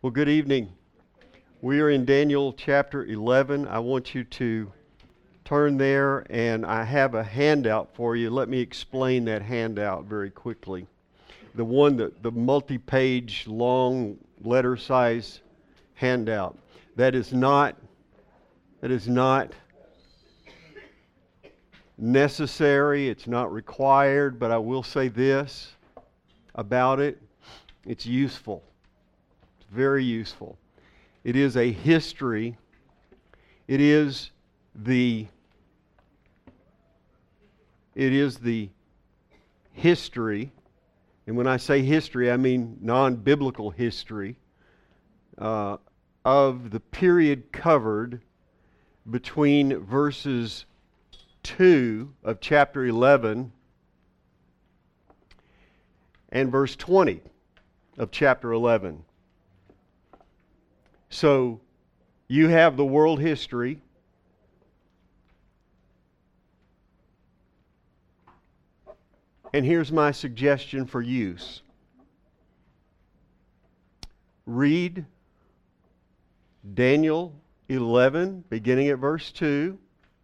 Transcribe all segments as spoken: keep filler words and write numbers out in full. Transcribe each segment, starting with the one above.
Well, good evening. We are in Daniel chapter eleven. I want you to turn there, and I have a handout for you. Let me explain that handout very quickly. The one that the multi-page, long letter size handout. That is not that is not necessary. It's not required, but I will say this about it. It's useful. It's very useful. It is a history. It is the it is the history, and when I say history, I mean non-biblical history, uh, of the period covered between verses two of chapter eleven and verse twenty of chapter eleven. So you have the world history. And here's my suggestion for use. Read Daniel eleven, beginning at verse two.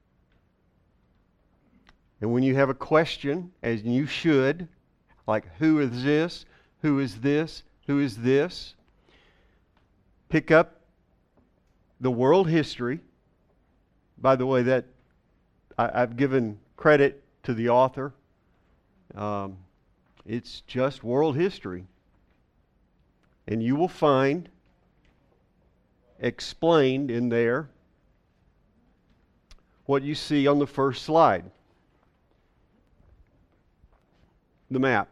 And when you have a question, as you should, like who is this, who is this, who is this, pick up the world history. By the way, that I, I've given credit to the author. Um, it's just world history. And you will find explained in there what you see on the first slide. The map.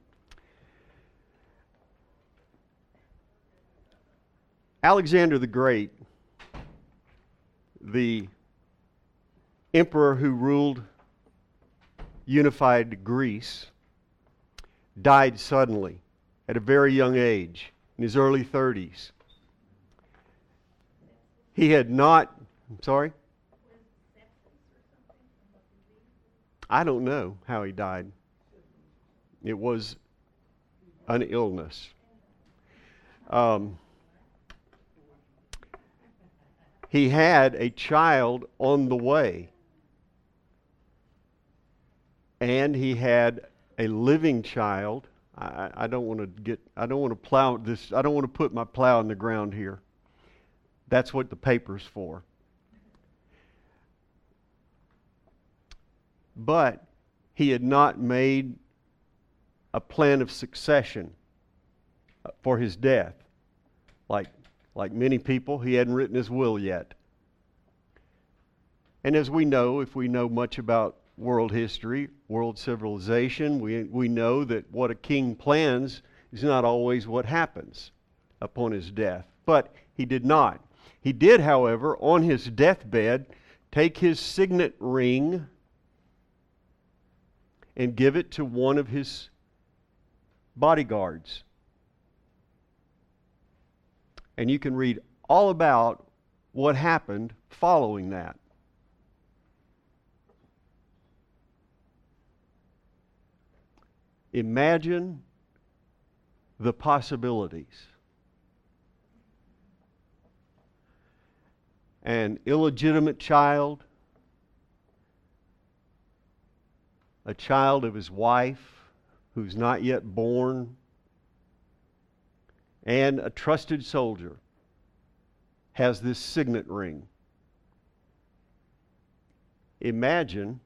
Alexander the Great, the emperor who ruled unified Greece, died suddenly at a very young age, in his early thirties. He had not, I'm sorry? I don't know how he died. It was an illness. Um, he had a child on the way. And he had a living child. I, I don't want to get, I don't want to plow this, I don't want to put my plow in the ground here. That's what the paper's for. But he had not made a plan of succession for his death. Like, like many people, he hadn't written his will yet. And as we know, if we know much about world history, world civilization, we, we know that what a king plans is not always what happens upon his death. But he did not. He did, however, on his deathbed, take his signet ring and give it to one of his bodyguards. And you can read all about what happened following that. Imagine the possibilities. An illegitimate child, a child of his wife who's not yet born, and a trusted soldier has this signet ring. Imagine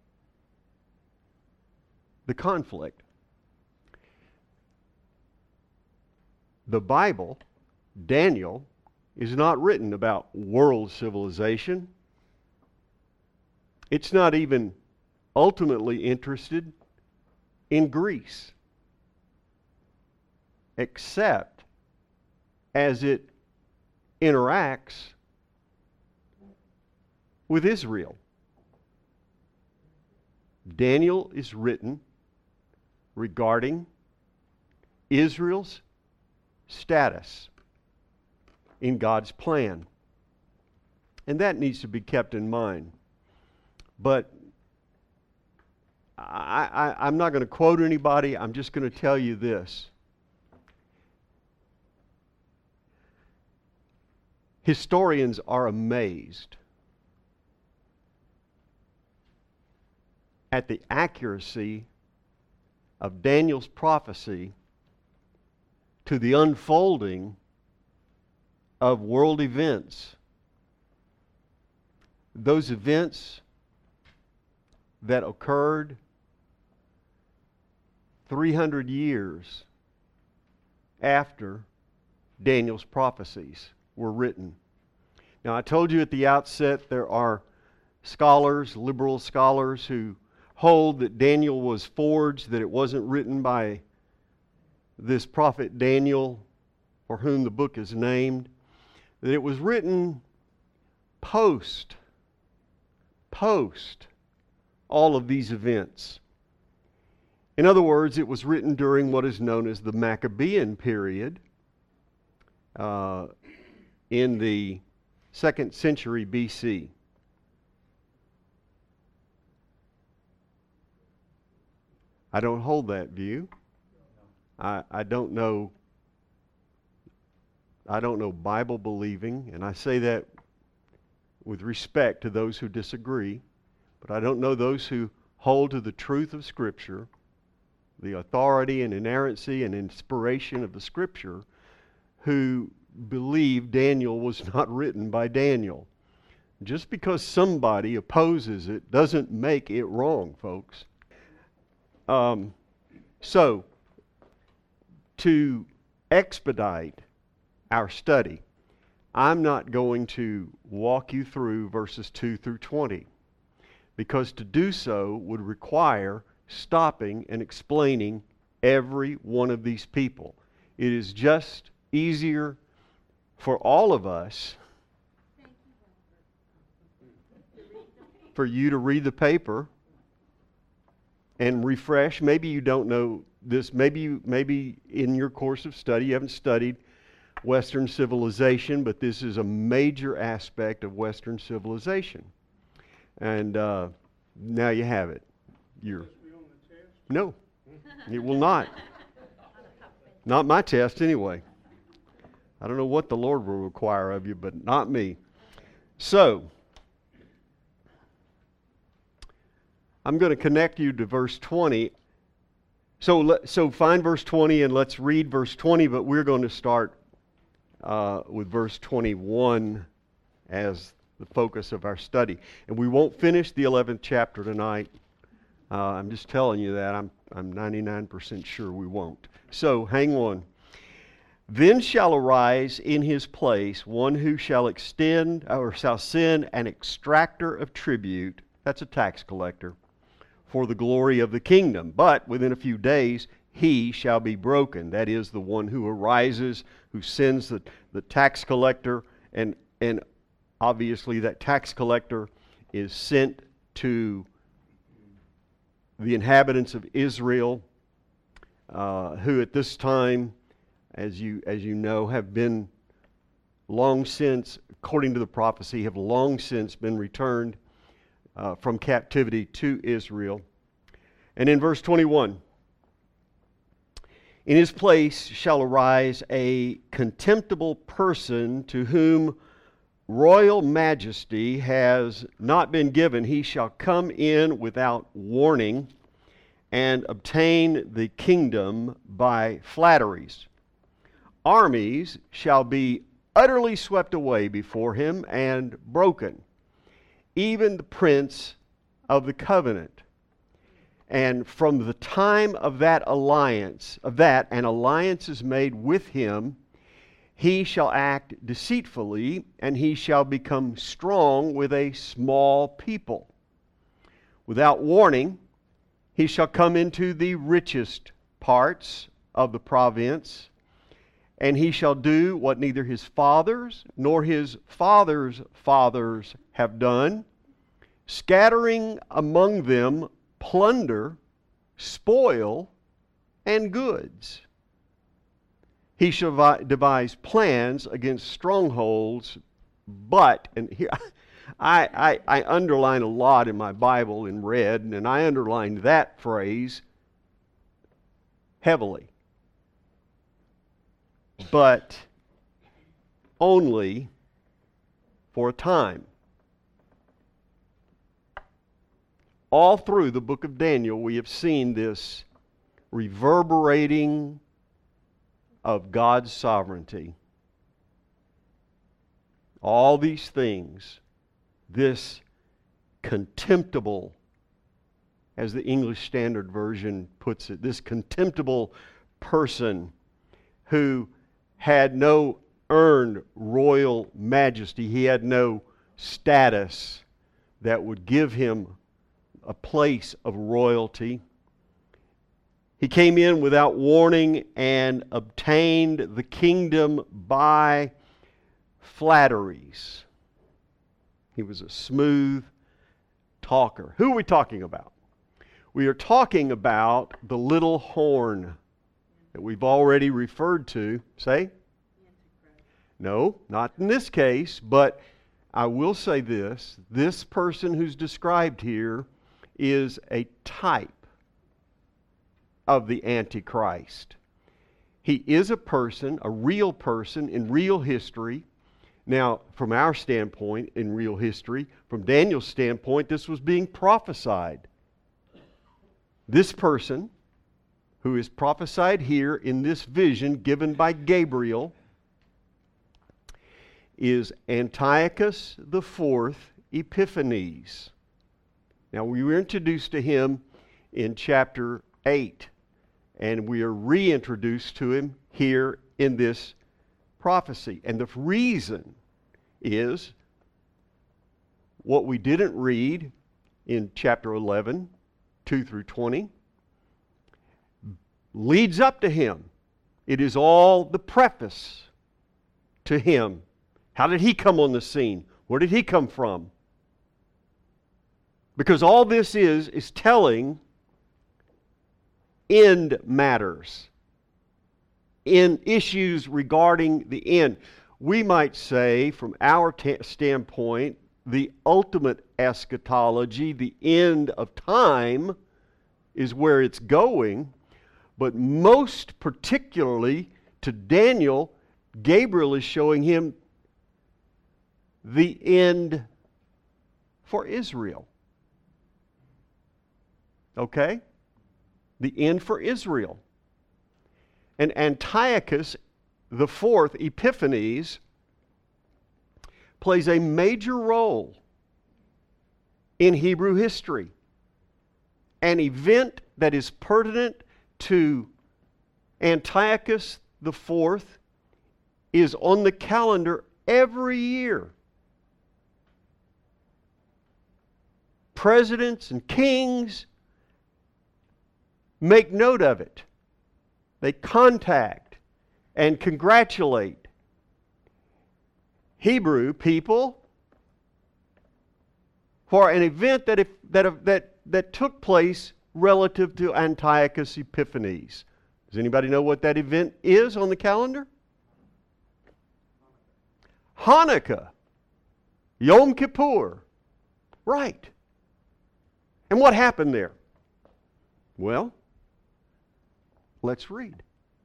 the conflict. The Bible, Daniel, is not written about world civilization. It's not even ultimately interested in Greece, except as it interacts with Israel. Daniel is written regarding Israel's status in God's plan. And that needs to be kept in mind. But I, I, I'm not going to quote anybody. I'm just going to tell you this. Historians are amazed at the accuracy of Daniel's prophecy to the unfolding of world events. Those events that occurred three hundred years after Daniel's prophecies were written. Now, I told you at the outset there are scholars, liberal scholars, who hold that Daniel was forged, that it wasn't written by this prophet Daniel, for whom the book is named, that it was written post, post all of these events. In other words, it was written during what is known as the Maccabean period, uh, in the second century B C. I don't hold that view. I, I don't know I don't know Bible believing, and I say that with respect to those who disagree, but I don't know those who hold to the truth of Scripture, the authority and inerrancy and inspiration of the Scripture, who believe Daniel was not written by Daniel. Just because somebody opposes it doesn't make it wrong, folks. Um, so, to expedite our study, I'm not going to walk you through verses two through twenty, because to do so would require stopping and explaining every one of these people. It is just easier for all of us for you to read the paper and refresh. Maybe you don't know this. Maybe you, maybe in your course of study you haven't studied Western civilization, but this is a major aspect of Western civilization. And uh, now you have it. You're no, it will not. Not my test anyway. I don't know what the Lord will require of you, but not me. So, I'm going to connect you to verse twenty. So, so find verse twenty and let's read verse twenty, but we're going to start uh, with verse twenty-one as the focus of our study. And we won't finish the eleventh chapter tonight. Uh, I'm just telling you that. I'm, I'm ninety-nine percent sure we won't. So, hang on. Then shall arise in his place one who shall extend, or shall send an extractor of tribute, that's a tax collector, for the glory of the kingdom. But within a few days he shall be broken. That is, the one who arises, who sends the, the tax collector, and, and obviously that tax collector is sent to the inhabitants of Israel, uh, who at this time, as you as you know, have been long since, according to the prophecy, have long since been returned uh, from captivity to Israel. And in verse twenty-one, in his place shall arise a contemptible person to whom royal majesty has not been given. He shall come in without warning and obtain the kingdom by flatteries. Armies shall be utterly swept away before him and broken, even the prince of the covenant. And from the time of that alliance, of that an alliance is made with him, he shall act deceitfully, and he shall become strong with a small people. Without warning, he shall come into the richest parts of the province, and he shall do what neither his fathers nor his fathers' fathers have done, scattering among them plunder, spoil, and goods. He shall devise plans against strongholds, but, and here I, I, I underline a lot in my Bible in red, and I underlined that phrase heavily. But only for a time. All through the book of Daniel, we have seen this reverberating of God's sovereignty. All these things, this contemptible, as the English Standard Version puts it, this contemptible person who had no earned royal majesty. He had no status that would give him a place of royalty. He came in without warning and obtained the kingdom by flatteries. He was a smooth talker. Who are we talking about? We are talking about the little horn that we've already referred to. Say? No, not in this case, but I will say this. This person who's described here is a type of the Antichrist. He is a person, a real person in real history. Now, from our standpoint, in real history, from Daniel's standpoint, this was being prophesied. This person, who is prophesied here in this vision given by Gabriel, is Antiochus the Fourth Epiphanes. Now, we were introduced to him in chapter eight, and we are reintroduced to him here in this prophecy. And the reason is what we didn't read in chapter eleven, two through twenty, leads up to him. It is all the preface to him. How did he come on the scene? Where did he come from? Because all this is, is telling end matters, in issues regarding the end. We might say, from our t- standpoint, the ultimate eschatology, the end of time, is where it's going. But most particularly to Daniel, Gabriel is showing him the end for Israel. Okay? The end for Israel. And Antiochus the Fourth Epiphanes plays a major role in Hebrew history. An event that is pertinent to Antiochus the Fourth is on the calendar every year. Presidents and kings make note of it. They contact and congratulate Hebrew people for an event that, if, that, that, that took place relative to Antiochus Epiphanes. Does anybody know what that event is on the calendar? Hanukkah. Yom Kippur. Right. And what happened there? Well, let's read.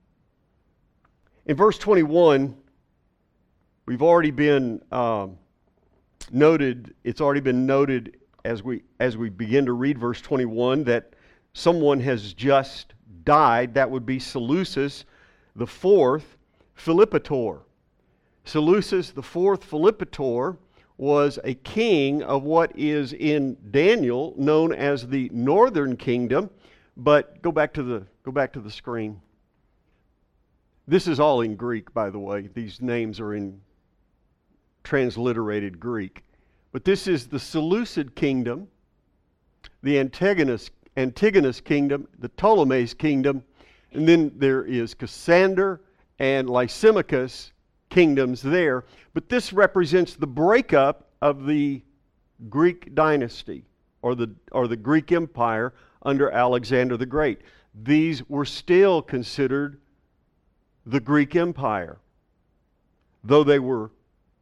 In verse twenty-one, we've already been um, noted, it's already been noted as we as we begin to read verse twenty-one that someone has just died. That would be Seleucus the fourth Philippator. Seleucus the fourth Philippator was a king of what is in Daniel known as the northern kingdom. But go back to the go back to the screen. This is all in Greek, by the way. These names are in transliterated Greek. But this is the Seleucid kingdom, the Antigonus, Antigonus kingdom, the Ptolemais kingdom, and then there is Cassander and Lysimachus kingdoms there. But this represents the breakup of the Greek dynasty or the or the Greek Empire under Alexander the Great. These were still considered the Greek Empire, though they were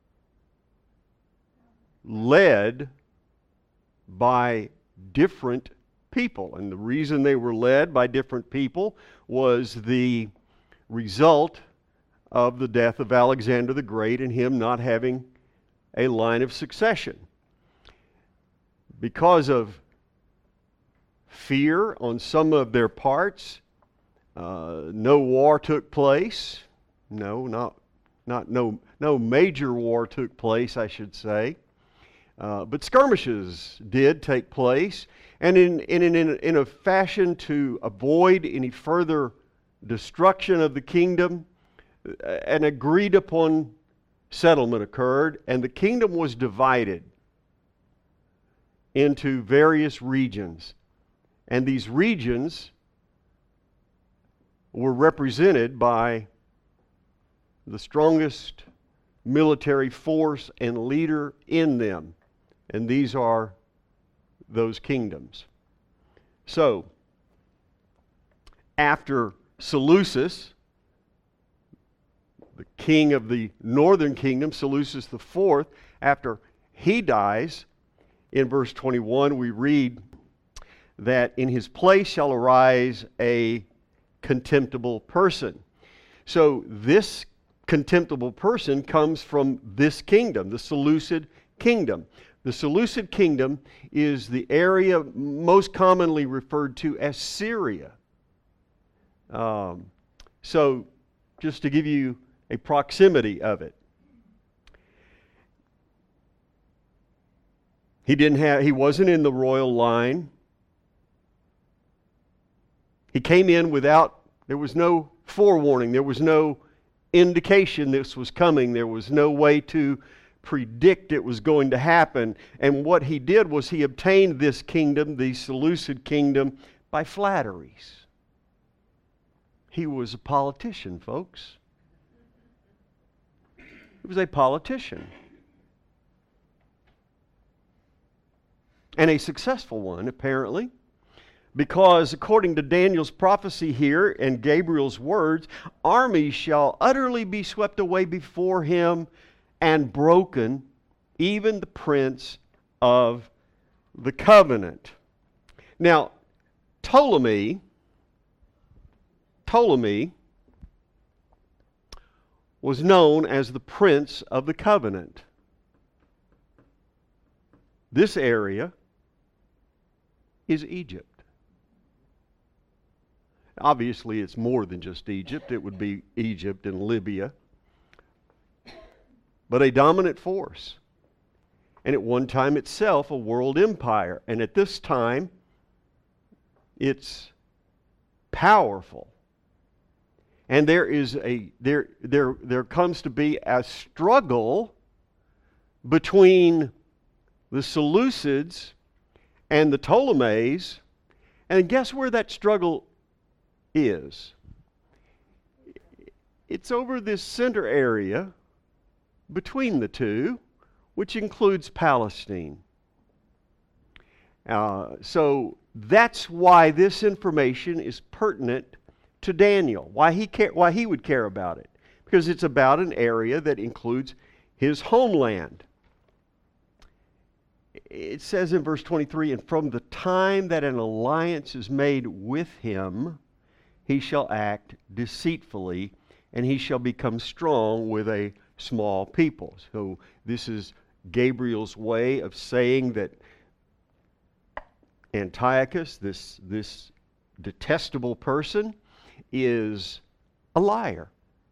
led by different people. And the reason they were led by different people was the result of the death of Alexander the Great and him not having a line of succession. Because of fear on some of their parts, uh, no war took place. No, not not no no major war took place, I should say. Uh, but skirmishes did take place, and in in, in in a fashion to avoid any further destruction of the kingdom, an agreed upon settlement occurred, and the kingdom was divided into various regions. And these regions were represented by the strongest military force and leader in them. And these are those kingdoms. So, after Seleucus, the king of the northern kingdom, Seleucus the fourth, after he dies, in verse twenty-one we read that in his place shall arise a contemptible person. So this contemptible person comes from this kingdom, the Seleucid kingdom. The Seleucid kingdom is the area most commonly referred to as Syria. Um, so just to give you a proximity of it. He didn't have, he wasn't in the royal line. He came in without, there was no forewarning, there was no indication this was coming, there was no way to predict it was going to happen. And what he did was he obtained this kingdom, the Seleucid kingdom, by flatteries. He was a politician, folks. He was a politician. And a successful one, apparently. Because according to Daniel's prophecy here and Gabriel's words, armies shall utterly be swept away before him and broken, even the prince of the covenant. Now, Ptolemy, Ptolemy was known as the prince of the covenant. This area is Egypt. Obviously, it's more than just Egypt. It would be Egypt and Libya. But a dominant force. And at one time itself, a world empire. And at this time, it's powerful. And there is a there there there comes to be a struggle between the Seleucids and the Ptolemies. And guess where that struggle is? It's over this center area between the two, which includes Palestine. Uh, so that's why this information is pertinent to Daniel. Why he care, why he would care about it, because it's about an area that includes his homeland. It says in verse twenty-three, and from the time that an alliance is made with him, he shall act deceitfully, and he shall become strong with a small people. So this is Gabriel's way of saying that Antiochus, this, this detestable person, is a liar.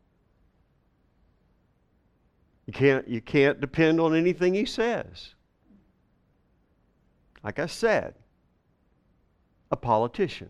You can't, you can't depend on anything he says. Like I said, a politician.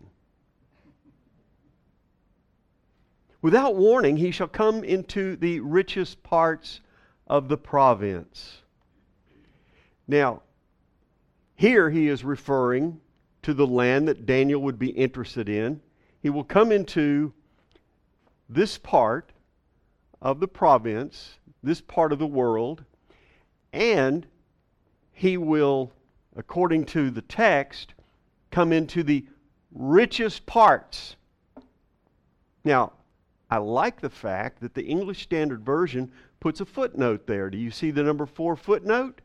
Without warning, he shall come into the richest parts of the province. Now, here he is referring to the land that Daniel would be interested in. He will come into this part of the province, this part of the world, and he will, according to the text, come into the richest parts. Now, I like the fact that the English Standard Version puts a footnote there. Do you see the number four footnote?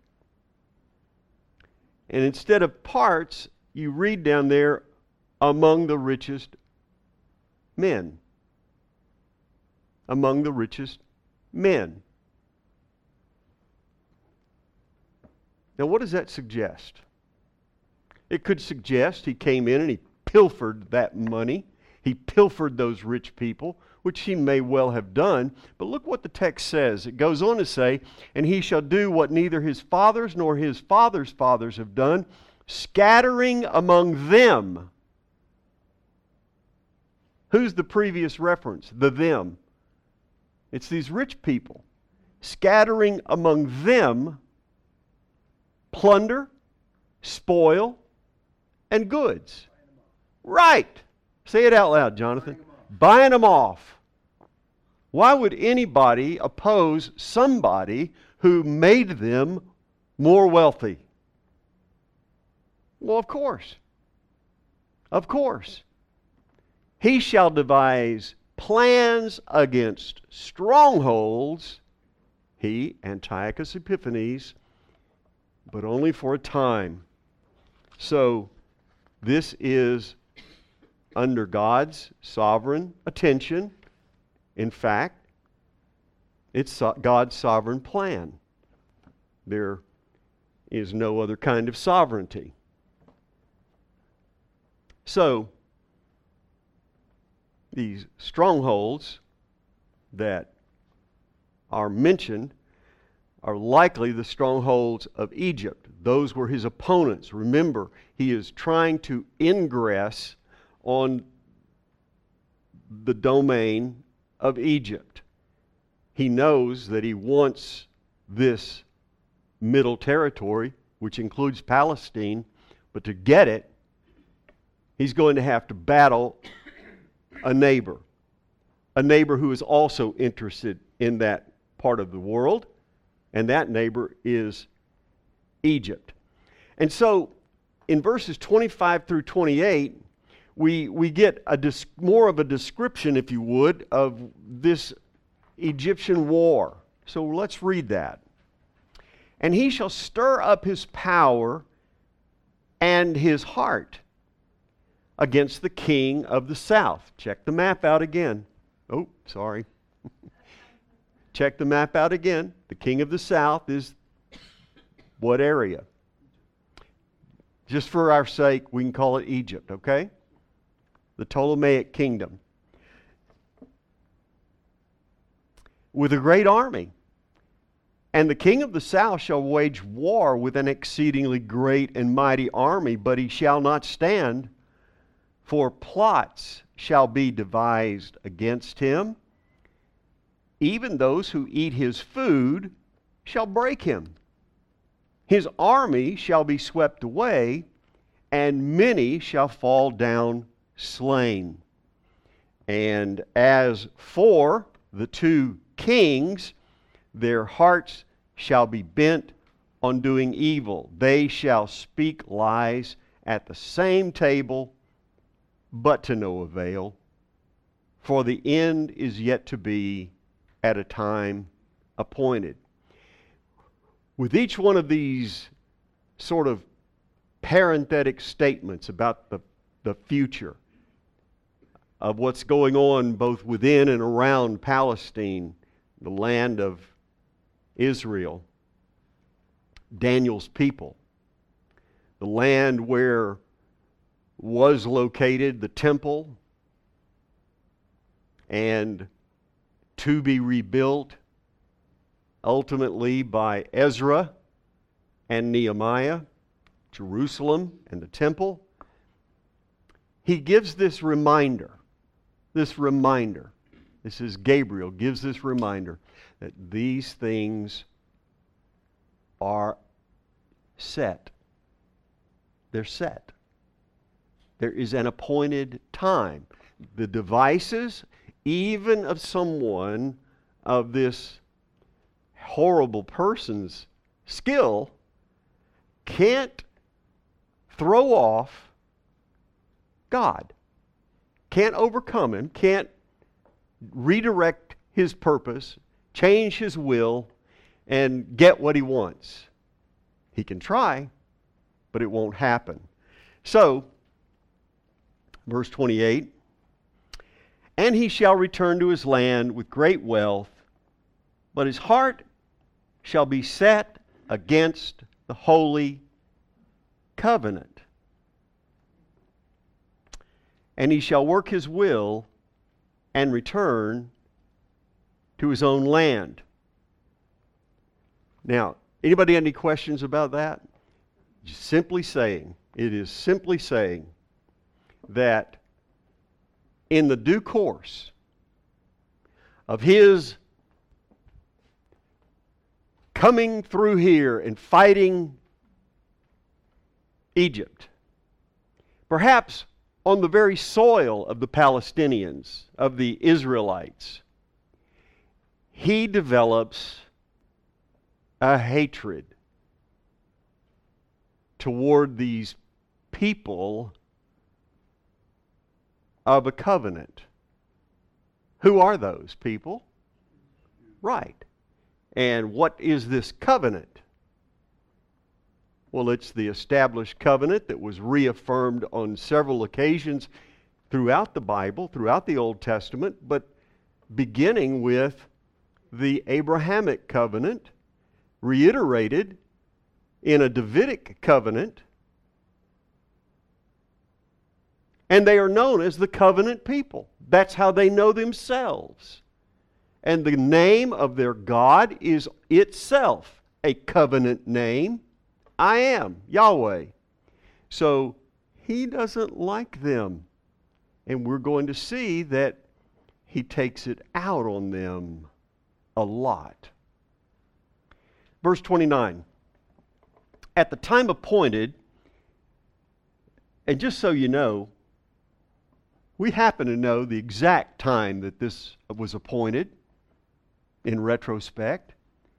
And instead of parts, you read down there, among the richest men. Among the richest men. Now, what does that suggest? It could suggest he came in and he pilfered that money. He pilfered those rich people, which he may well have done. But look what the text says. It goes on to say, and he shall do what neither his fathers nor his fathers' fathers have done, scattering among them. Who's the previous reference? The them. It's these rich people. Scattering among them plunder, spoil, and goods. Right. Say it out loud, Jonathan. Buying them off. Why would anybody oppose somebody who made them more wealthy? Well, of course. Of course. He shall devise plans against strongholds, he, Antiochus Epiphanes, but only for a time. So, this is under God's sovereign attention. In fact, it's so- God's sovereign plan. There is no other kind of sovereignty. So, these strongholds that are mentioned are likely the strongholds of Egypt. Those were his opponents. Remember, he is trying to ingress on the domain of Egypt. He knows that he wants this middle territory, which includes Palestine, but to get it, he's going to have to battle a neighbor. A neighbor who is also interested in that part of the world, and that neighbor is Egypt. And so, in verses twenty-five through twenty-eight, we, we get a dis- more of a description, if you would, of this Egyptian war. So let's read that. And he shall stir up his power and his heart against the king of the south. Check the map out again. Oh, sorry. Check the map out again. The king of the south is what area? Just for our sake, we can call it Egypt, okay? The Ptolemaic kingdom. With a great army. And the king of the south shall wage war with an exceedingly great and mighty army, but he shall not stand, for plots shall be devised against him. Even those who eat his food shall break him. His army shall be swept away, and many shall fall down slain. And as for the two kings, their hearts shall be bent on doing evil. They shall speak lies at the same table, but to no avail. For the end is yet to be at a time appointed. With each one of these sort of parenthetic statements about the, the future of what's going on both within and around Palestine, the land of Israel, Daniel's people, the land where was located the temple and to be rebuilt ultimately by Ezra and Nehemiah, Jerusalem and the temple. He gives this reminder, this reminder, this is Gabriel, gives this reminder that these things are set. They're set. There is an appointed time. The devices, even of someone of this horrible person's skill, can't throw off God. Can't overcome him, can't redirect his purpose, change his will, and get what he wants. He can try, but it won't happen. So, verse twenty-eight, and he shall return to his land with great wealth, but his heart shall be set against the holy covenant. And he shall work his will and return to his own land. Now, anybody have any questions about that? Just simply saying, it is simply saying that in the due course of his coming through here and fighting Egypt, perhaps on the very soil of the Palestinians, of the Israelites, he develops a hatred toward these people of a covenant. Who are those people? Right. And what is this covenant? Well, it's the established covenant that was reaffirmed on several occasions throughout the Bible, throughout the Old Testament, but beginning with the Abrahamic covenant, reiterated in a Davidic covenant, and they are known as the covenant people. That's how they know themselves. And the name of their God is itself a covenant name. I am Yahweh. So he doesn't like them. And we're going to see that he takes it out on them a lot. Verse twenty-nine. At the time appointed, and just so you know, we happen to know the exact time that this was appointed in retrospect.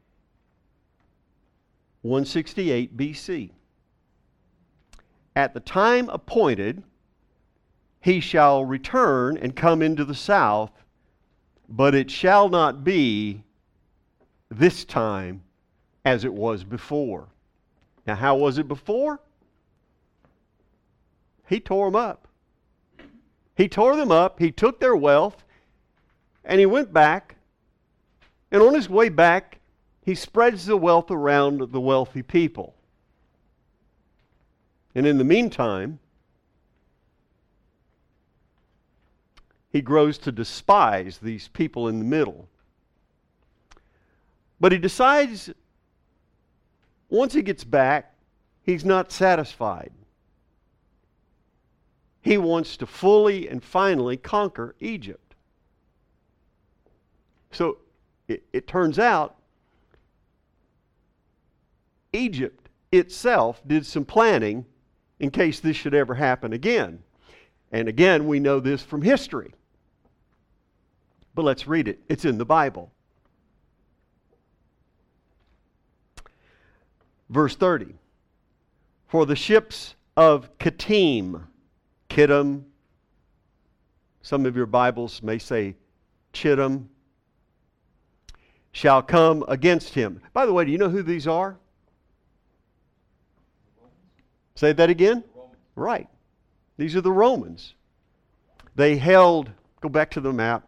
one sixty-eight B C. At the time appointed, he shall return and come into the south, but it shall not be this time as it was before. Now, how was it before? He tore them up. He tore them up, he took their wealth, and he went back. And on his way back, he spreads the wealth around the wealthy people. And in the meantime, he grows to despise these people in the middle. But he decides, once he gets back, he's not satisfied. He wants to fully and finally conquer Egypt. So it, it turns out Egypt itself did some planning in case this should ever happen again. And again, we know this from history. But let's read it. It's in the Bible. Verse thirty. For the ships of Kittim, Kittim, some of your Bibles may say Chittim, shall come against him. By the way, do you know who these are? Say that again? Right. These are the Romans. They held, go back to the map.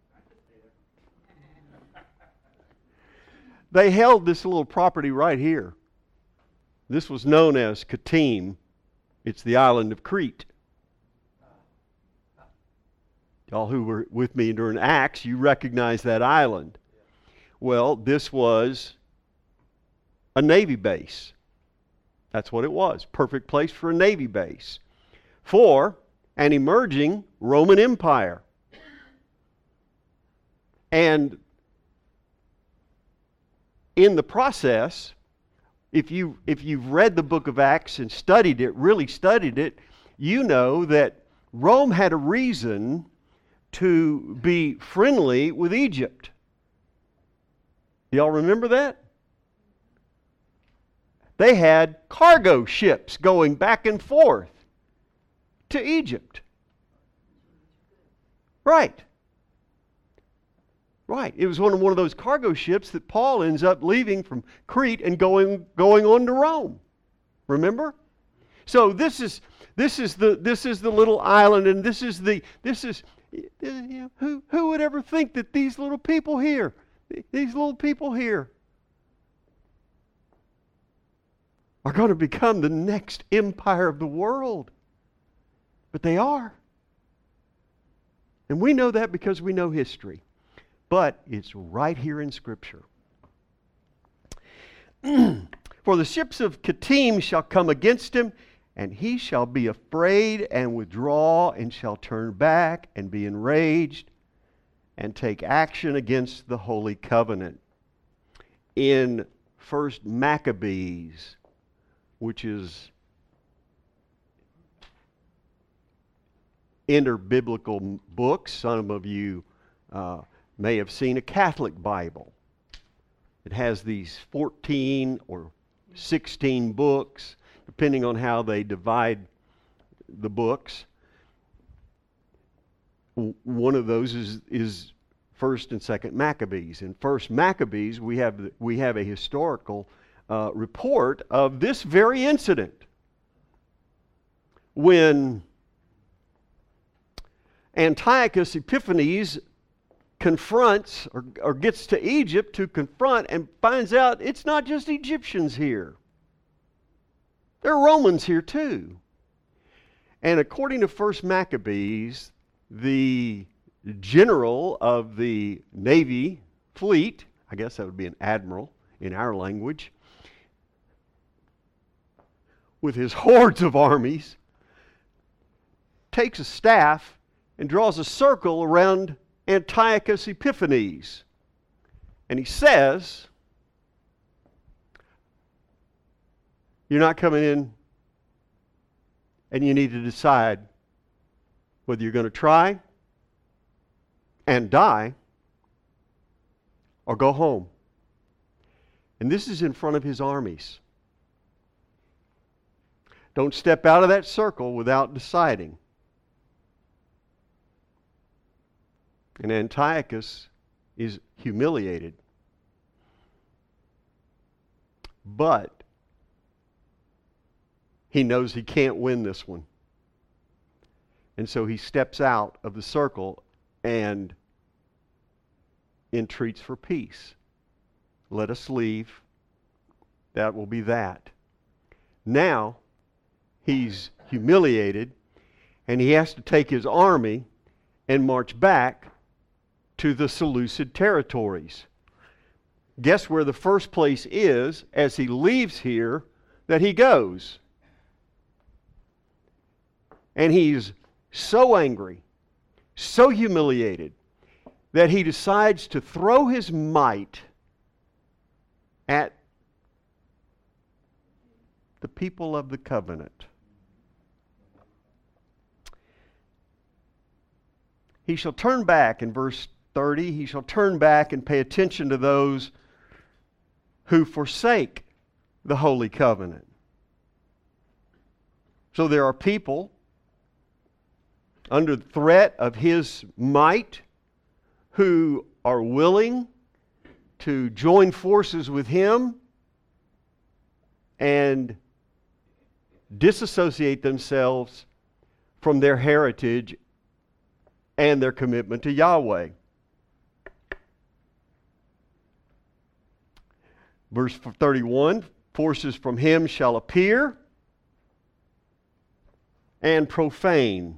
They held this little property right here. This was known as Kittim. It's the island of Crete. Y'all who were with me during Acts, you recognize that island. Well, this was a Navy base. That's what it was. Perfect place for a Navy base. For an emerging Roman Empire. And in the process, if you if you've read the book of Acts and studied it, really studied it, you know that Rome had a reason to be friendly with Egypt. Do y'all remember that? They had cargo ships going back and forth to Egypt. Right. Right. It was one of, one of those cargo ships that Paul ends up leaving from Crete and going going on to Rome. Remember? So this is this is the this is the little island, and this is the this is you know, who who would ever think that these little people here, these little people here are going to become the next empire of the world. But they are. And we know that because we know history. But it's right here in Scripture. For the ships of Kittim shall come against him, and he shall be afraid and withdraw, and shall turn back and be enraged, and take action against the holy covenant. In First Maccabees, which is interbiblical books, some of you uh, may have seen a Catholic Bible. It has these fourteen or sixteen books, depending on how they divide the books. One of those is, is First and Second Maccabees. In First Maccabees, we have we have a historical uh, report of this very incident when Antiochus Epiphanes confronts or, or gets to Egypt to confront and finds out it's not just Egyptians here. There are Romans here too. And according to First Maccabees, the general of the Navy fleet, I guess that would be an admiral in our language, with his hordes of armies, takes a staff and draws a circle around Antiochus Epiphanes. And he says, you're not coming in, and you need to decide whether you're going to try and die or go home. And this is in front of his armies. Don't step out of that circle without deciding. And Antiochus is humiliated. But he knows he can't win this one. And so he steps out of the circle and entreats for peace. Let us leave. That will be that. Now, he's humiliated, and he has to take his army and march back to the Seleucid territories. Guess where the first place is as he leaves here that he goes? And he's so angry, so humiliated, that he decides to throw his might at the people of the covenant. He shall turn back, in verse thirty, he shall turn back and pay attention to those who forsake the holy covenant. So there are people under threat of his might who are willing to join forces with him and disassociate themselves from their heritage and their commitment to Yahweh. Verse thirty-one, forces from him shall appear and profane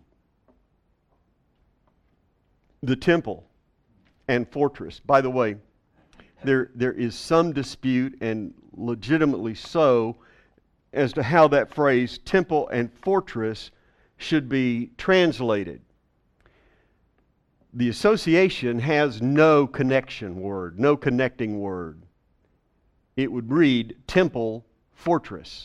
the temple and fortress. By the way, there there is some dispute, and legitimately so, as to how that phrase temple and fortress should be translated. The association has no connection word, no connecting word. It would read temple, fortress.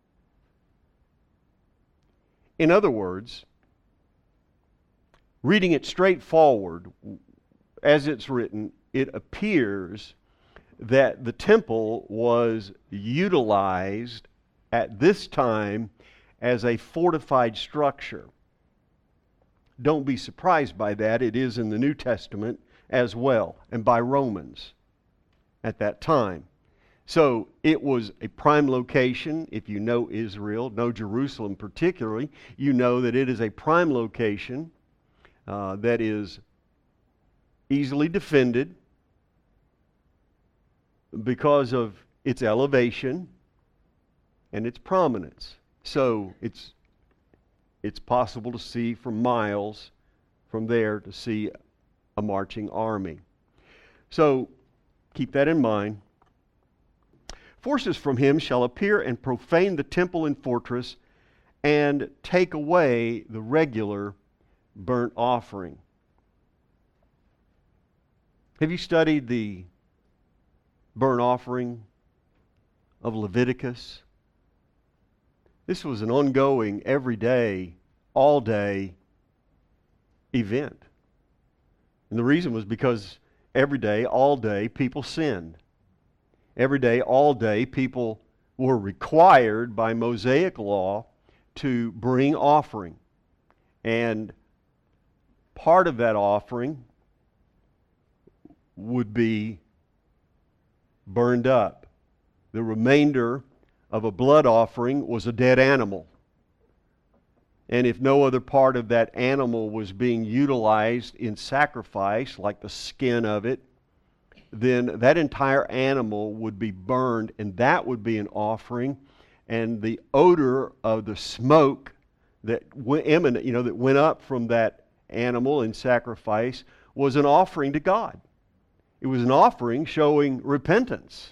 In other words, reading it straightforward, as it's written, it appears that the temple was utilized at this time as a fortified structure. Don't be surprised by that. It is in the New Testament as well, and by Romans at that time. So it was a prime location. If you know Israel, know Jerusalem particularly, you know that it is a prime location uh, that is easily defended because of its elevation and its prominence. So it's it's possible to see from miles from there to see a marching army. So keep that in mind. Forces from him shall appear and profane the temple and fortress and take away the regular burnt offering. Have you studied the burnt offering of Leviticus? This was an ongoing, everyday, all-day event. And the reason was because every day, all day, people sinned. Every day, all day, people were required by Mosaic law to bring offering. And part of that offering would be burned up. The remainder of a blood offering was a dead animal. And if no other part of that animal was being utilized in sacrifice, like the skin of it, then that entire animal would be burned, and that would be an offering. And the odor of the smoke that went, emanate, you know, that went up from that animal in sacrifice was an offering to God. It was an offering showing repentance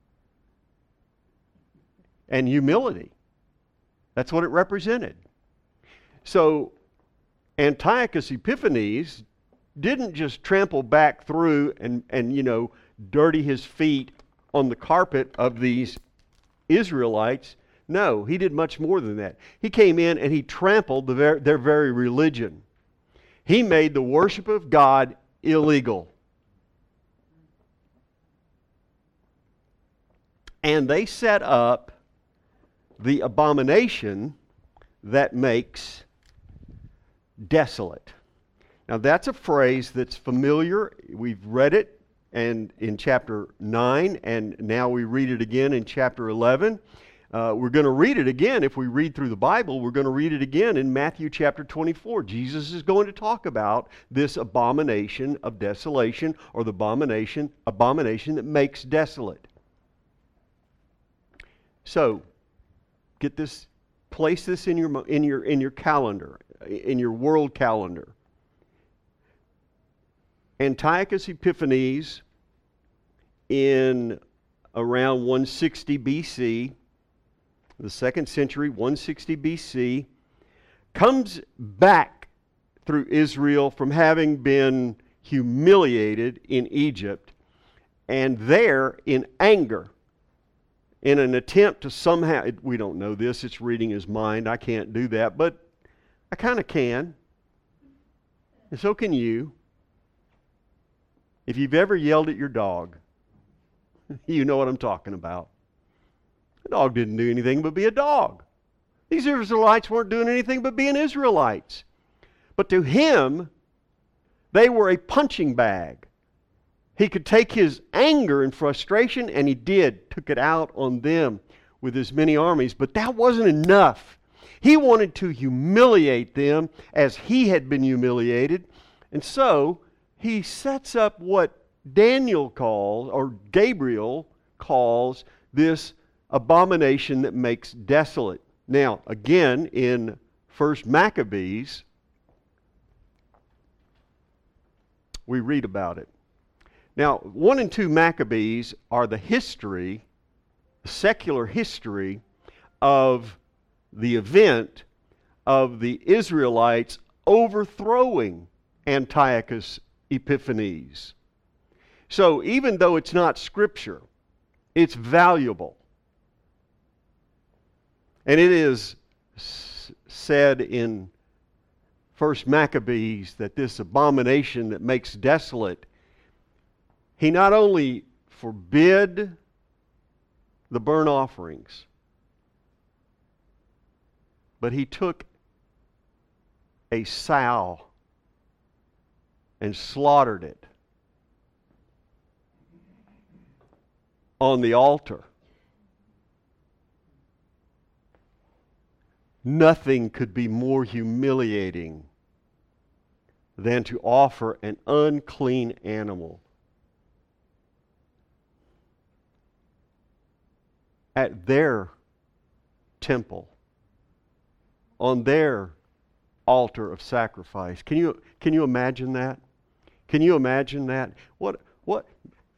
and humility. That's what it represented. So Antiochus Epiphanes didn't just trample back through and, and you know, dirty his feet on the carpet of these Israelites. No, he did much more than that. He came in and he trampled the ver- their very religion. He made the worship of God illegal. And they set up the abomination that makes desolate. Now that's a phrase that's familiar. We've read it and in chapter nine, and now we read it again in chapter eleven. Uh, we're going to read it again. If we read through the Bible, we're going to read it again in Matthew chapter twenty-four. Jesus is going to talk about this abomination of desolation, or the abomination, abomination that makes desolate. So, get this, place this in your in your in your calendar, in your world calendar. Antiochus Epiphanes in around one sixty B C, the second century, one sixty B C, comes back through Israel from having been humiliated in Egypt, and there in anger, in an attempt to somehow, we don't know this, it's reading his mind, I can't do that, but I kind of can, and so can you. If you've ever yelled at your dog, you know what I'm talking about. The dog didn't do anything but be a dog. These Israelites weren't doing anything but being Israelites. But to him, they were a punching bag. He could take his anger and frustration, and he did, took it out on them with his many armies. But that wasn't enough. He wanted to humiliate them as he had been humiliated. And so he sets up what Daniel calls, or Gabriel calls, this abomination that makes desolate. Now, again, in First Maccabees, we read about it. Now, one and two Maccabees are the history, secular history, of the event of the Israelites overthrowing Antiochus Epiphanes. So even though it's not scripture, it's valuable. And it is s- said in First Maccabees that this abomination that makes desolate, he not only forbid the burnt offerings, but he took a sow and slaughtered it on the altar. Nothing could be more humiliating than to offer an unclean animal at their temple, on their altar of sacrifice. Can you can you imagine that? Can you imagine that? What what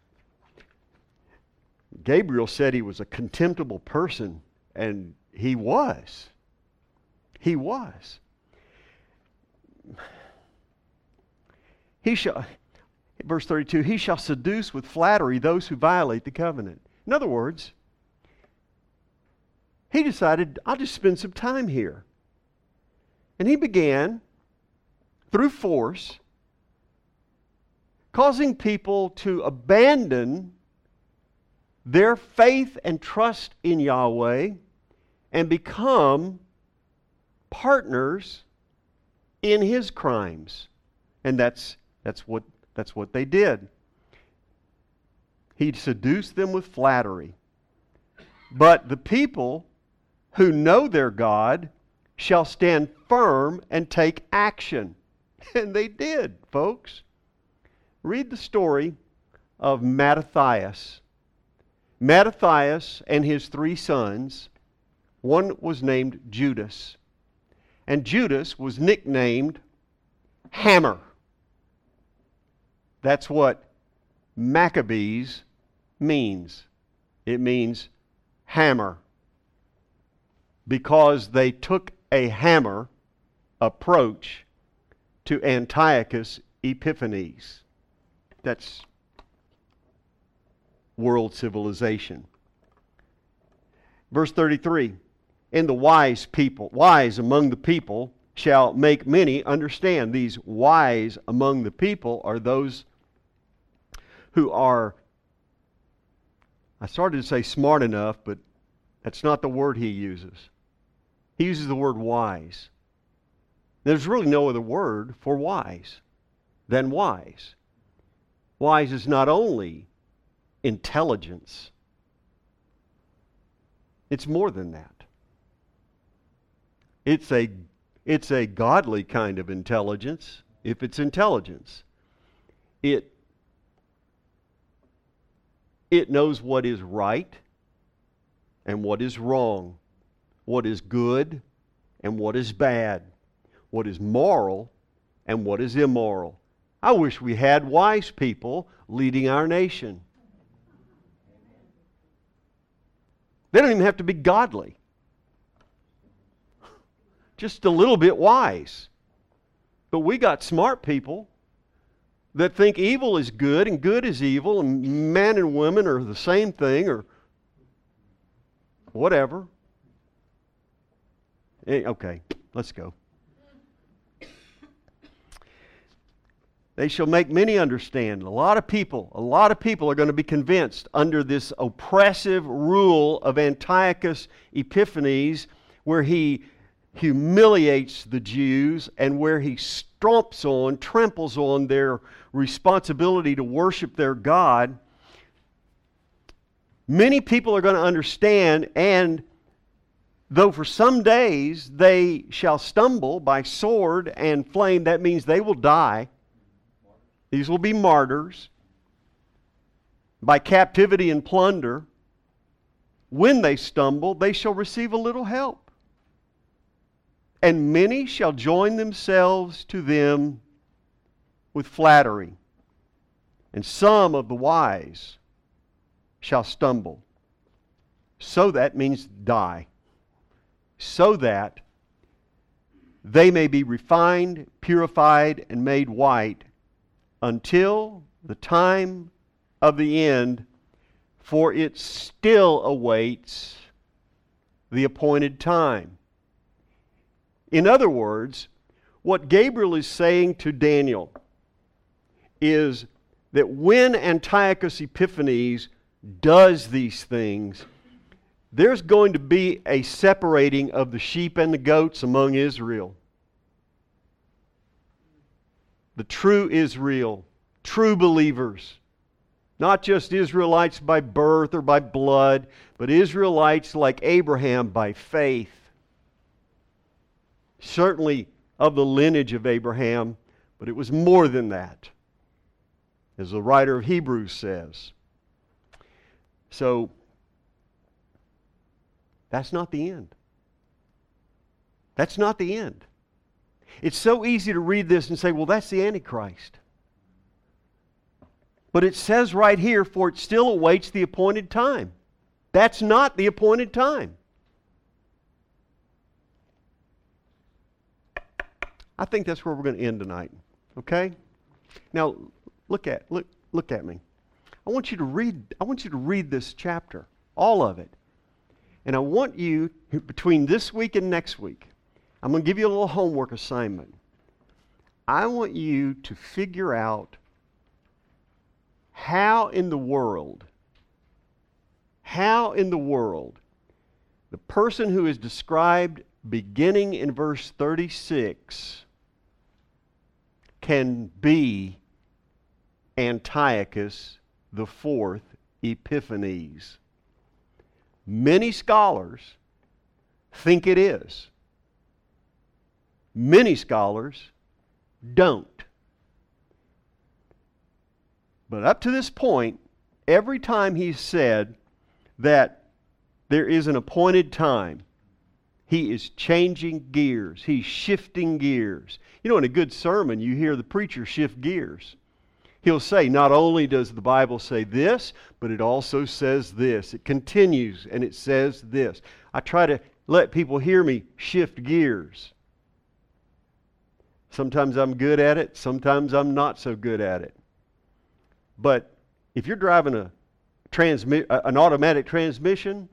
Gabriel said he was a contemptible person, and he was. He was. He shall, verse thirty-two, he shall seduce with flattery those who violate the covenant. In other words, he decided, I'll just spend some time here. And he began, through force, causing people to abandon their faith and trust in Yahweh and become partners in his crimes. And that's that's what that's what they did. He seduced them with flattery. But the people who know their God shall stand firm and take action. And they did, folks. Read the story of Mattathias. Mattathias and his three sons, one was named Judas. And Judas was nicknamed Hammer. That's what Maccabees means. It means hammer. Because they took a hammer approach to Antiochus Epiphanes. That's world civilization. Verse thirty-three, and the wise people, wise among the people, shall make many understand. These wise among the people are those who are, I started to say smart enough, but that's not the word he uses. He uses the word wise. There's really no other word for wise than wise. Wise is not only intelligence, it's more than that. It's a, it's a godly kind of intelligence, if it's intelligence. It, it knows what is right and what is wrong, what is good and what is bad, what is moral and what is immoral. I wish we had wise people leading our nation. They don't even have to be godly. Just a little bit wise. But we got smart people that think evil is good and good is evil and man and woman are the same thing or whatever. Okay, let's go. They shall make many understand. A lot of people, a lot of people are going to be convinced under this oppressive rule of Antiochus Epiphanes, where he humiliates the Jews and where he stomps on, tramples on their responsibility to worship their God. Many people are going to understand, and though for some days they shall stumble by sword and flame, that means they will die. These will be martyrs by captivity and plunder. When they stumble, they shall receive a little help. And many shall join themselves to them with flattery. And some of the wise shall stumble. So that means die. So that they may be refined, purified, and made white until the time of the end, for it still awaits the appointed time. In other words, what Gabriel is saying to Daniel is that when Antiochus Epiphanes does these things, there's going to be a separating of the sheep and the goats among Israel. The true Israel, true believers. Not just Israelites by birth or by blood, but Israelites like Abraham by faith. Certainly of the lineage of Abraham, but it was more than that, as the writer of Hebrews says. So, that's not the end. That's not the end. It's so easy to read this and say, well, that's the Antichrist. But it says right here, for it still awaits the appointed time. That's not the appointed time. I think that's where we're going to end tonight. Okay? Now, look at look look at me. I want you to read I want you to read this chapter, all of it. And I want you, between this week and next week, I'm going to give you a little homework assignment. I want you to figure out how in the world, how in the world, the person who is described beginning in verse thirty-six can be Antiochus the fourth Epiphanes. Many scholars think it is. Many scholars don't. But up to this point, every time he's said that there is an appointed time, he is changing gears. He's shifting gears. You know, in a good sermon, you hear the preacher shift gears. He'll say, not only does the Bible say this, but it also says this. It continues and it says this. I try to let people hear me shift gears. Sometimes I'm good at it. Sometimes I'm not so good at it. But if you're driving a transmi- an automatic transmission,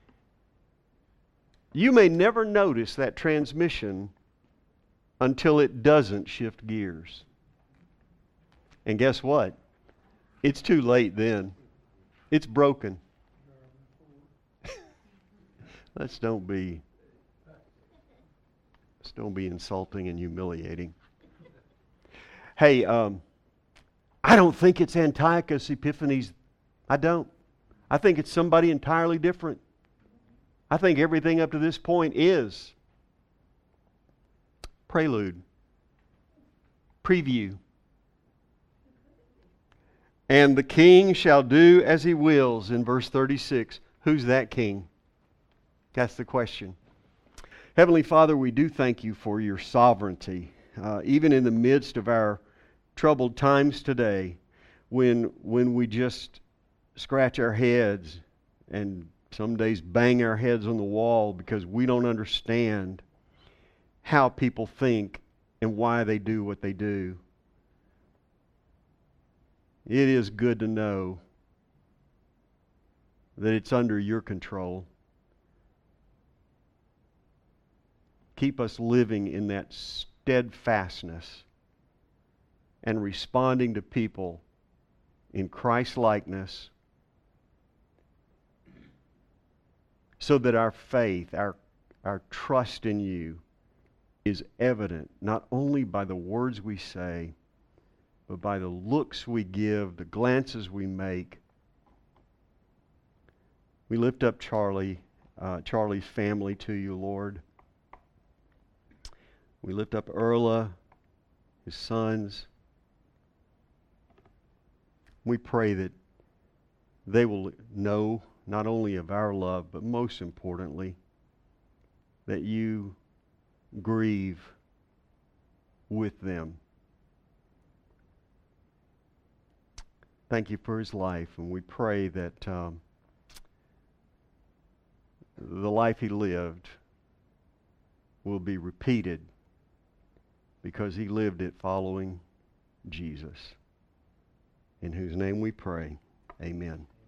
you may never notice that transmission until it doesn't shift gears. And guess what? It's too late then. It's broken. Let's don't be let's don't be insulting and humiliating. Hey, um, I don't think it's Antiochus Epiphanes. I don't. I think it's somebody entirely different. I think everything up to this point is prelude, preview. And the king shall do as he wills, in verse thirty-six. Who's that king? That's the question. Heavenly Father, we do thank you for your sovereignty. Uh, even in the midst of our troubled times today, when, when we just scratch our heads and some days bang our heads on the wall because we don't understand how people think and why they do what they do. It is good to know that it's under your control. Keep us living in that steadfastness and responding to people in Christ-likeness, so that our faith, our, our trust in you is evident not only by the words we say, but by the looks we give, the glances we make. We lift up Charlie, uh, Charlie's family to you, Lord. We lift up Erla, his sons. We pray that they will know not only of our love, but most importantly, that you grieve with them. Thank you for his life, and we pray that um, the life he lived will be repeated because he lived it following Jesus, in whose name we pray. Amen.